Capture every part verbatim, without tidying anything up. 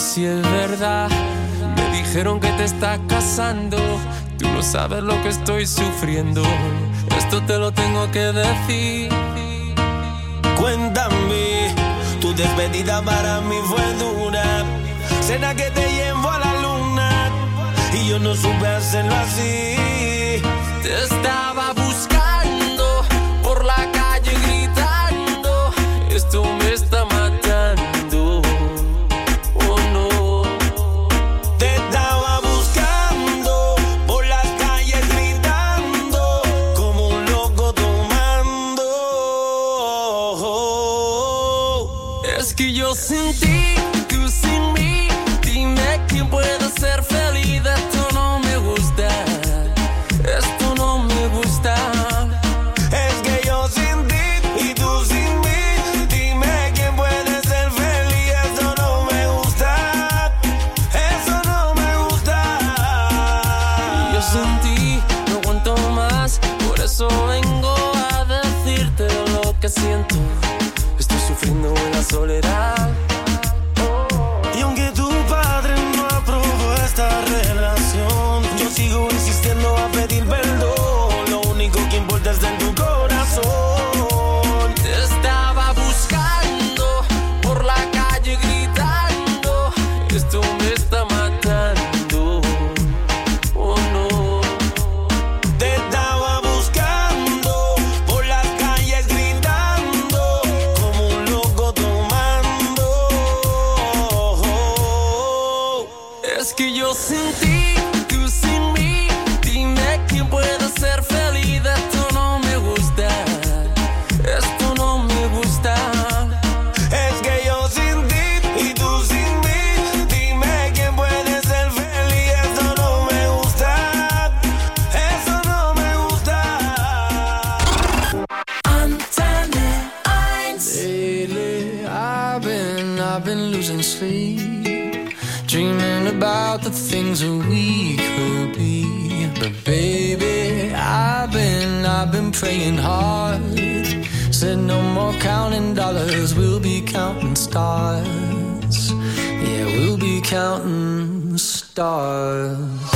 si es verdad. Me dijeron que te estás casando. Tú no sabes lo que estoy sufriendo. Esto te lo tengo que decir. Cuéntame, tu despedida para mí fue dura. Cena que te llevo a la luna y yo no supe hacerlo así. Te estaba buscando por la calle gritando. Esto me está matando. Oh no. Te estaba buscando por las calles gritando como un loco tomando. Es que yo sin ti, tú sin mí. Dime quién puede ser feliz. Esto no me gusta. Esto no me gusta. Es que yo sin ti y tú sin mí. Dime quién puede ser feliz. Eso no me gusta. Eso no me gusta. Yo sin ti no aguanto más. Por eso vengo a decirte lo que siento. Estoy sufriendo en la soledad. Y aunque tu padre no aprobó esta relación, yo sigo insistiendo a pedir perdón. Lo único que importa es en tu corazón. Te estaba buscando por la calle gritando. Esto me está matando. Oh no. Te estaba buscando por las calles gritando como un loco tomando. Es que yo sin ti, tú sin mí. Dime quién puede ser feliz. Esto no me gusta. Esto no me gusta. Es que yo sin ti y tú sin mí. Dime quién puede ser feliz. Eso no me gusta. Eso no me gusta. Antenne eins. Lately, I've been, I've been losing sleep, dreaming about the things that we could be. But baby, I've been, I've been praying hard. Said no more counting dollars, we'll be counting stars. Yeah, we'll be counting stars.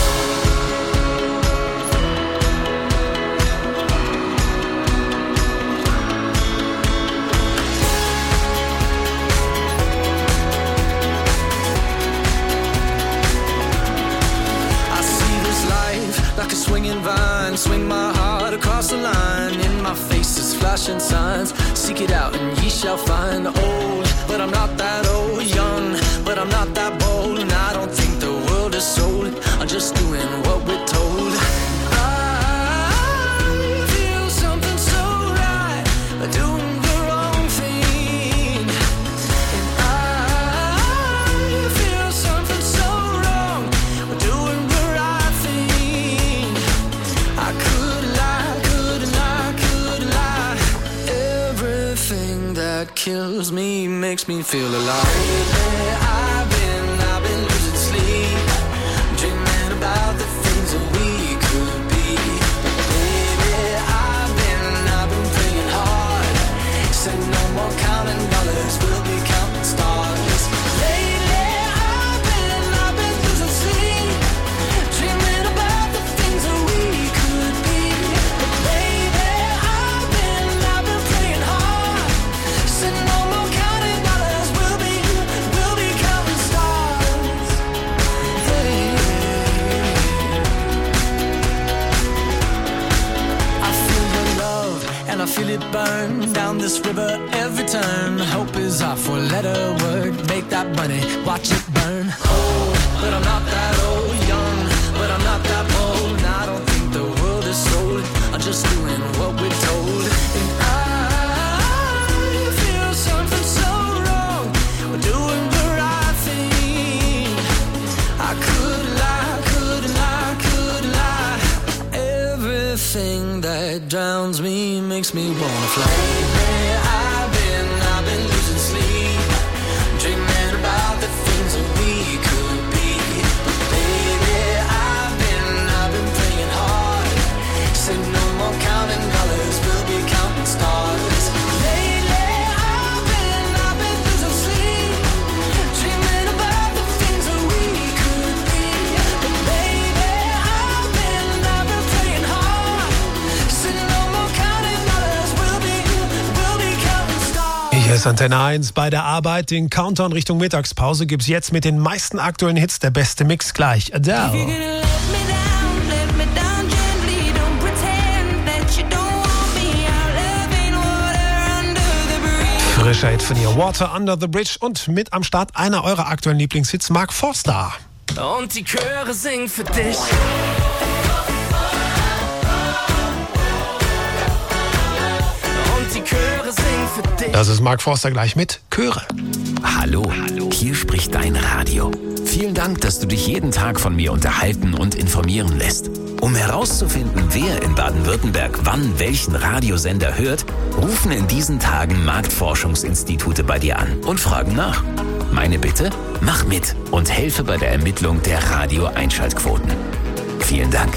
Like a swinging vine, swing my heart across the line. In my face is flashing signs. Seek it out and ye shall find. Old, but I'm not that old. Young, but I'm not that bold. And I don't think the world is sold. I'm just doing what we're told. I feel something so right, doing the wrong thing. And I feel something so wrong, doing the right thing. I could lie, could lie, could lie. Everything that kills me makes me feel alive. Lately, I've been, I've been losing sleep, dreaming about the things that we could be. Baby, I've been, I've been praying hard. Said no more counting dollars, we'll be counting stars. Lately, I've been, I've been losing sleep, dreaming about the things that we could be. But baby, I've been, I've been praying hard. Said no more counting dollars, we'll be, we'll be counting stars. Hey. I feel your love and I feel it burn down this river every turn. Hope is our four-letter word. Make that money, watch it burn. Old, but I'm not that old. Young, but I'm not that bold. And I don't think the world is sold. I'm just doing what we're told. And I feel something so wrong. We're doing the right thing. I could lie, could lie, could lie. Everything that drowns me makes me wanna fly. Lately, I've been, I've been losing sleep, dreaming about the things that we could be. But baby, I've been, I've been praying hard. Said no more counting dollars, we'll be counting stars. Lately, I've been, I've been losing sleep, dreaming about the Hier ist Antenne eins bei der Arbeit. Den Countdown Richtung Mittagspause gibt's jetzt mit den meisten aktuellen Hits. Der beste Mix gleich. Adele. Frischer Hit von ihr, Water Under the Bridge. Und mit am Start einer eurer aktuellen Lieblingshits, Mark Forster. Und die Chöre singen für dich. Und die Chöre singen für dich. Das ist Mark Forster gleich mit Chöre. Hallo, Hallo, hier spricht dein Radio. Vielen Dank, dass du dich jeden Tag von mir unterhalten und informieren lässt. Um herauszufinden, wer in Baden-Württemberg wann welchen Radiosender hört, rufen in diesen Tagen Marktforschungsinstitute bei dir an und fragen nach. Meine Bitte, mach mit und helfe bei der Ermittlung der Radio-Einschaltquoten. Vielen Dank.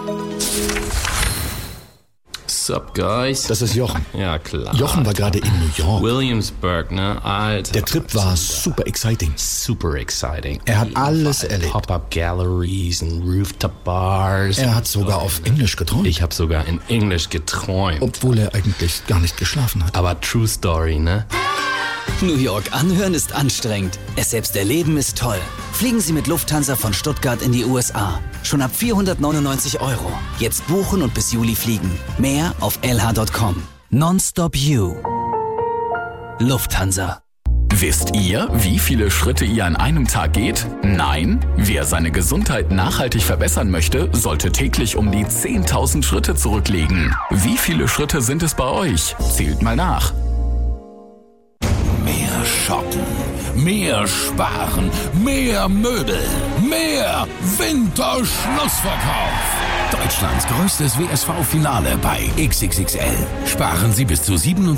Sup, guys? Das ist Jochen. Ja, klar. Jochen war gerade in New York. Williamsburg, ne? Alter. Der Trip war super exciting. Super exciting. Er hat alles erlebt. Pop-up Galleries und Rooftop Bars. Er hat sogar auf Englisch geträumt. Ich habe sogar in Englisch geträumt. Obwohl er eigentlich gar nicht geschlafen hat. Aber True Story, ne? New York anhören ist anstrengend. Es selbst erleben ist toll. Fliegen Sie mit Lufthansa von Stuttgart in die U S A. Schon ab vierhundertneunundneunzig Euro. Jetzt buchen und bis Juli fliegen. Mehr auf L H Punkt com. Nonstop You. Lufthansa. Wisst ihr, wie viele Schritte ihr an einem Tag geht? Nein? Wer seine Gesundheit nachhaltig verbessern möchte, sollte täglich um die zehntausend Schritte zurücklegen. Wie viele Schritte sind es bei euch? Zählt mal nach. Mehr shoppen, mehr sparen, mehr Möbel, mehr Winterschlussverkauf. Deutschlands größtes W S V-Finale bei X X X L. Sparen Sie bis zu siebenundsechzig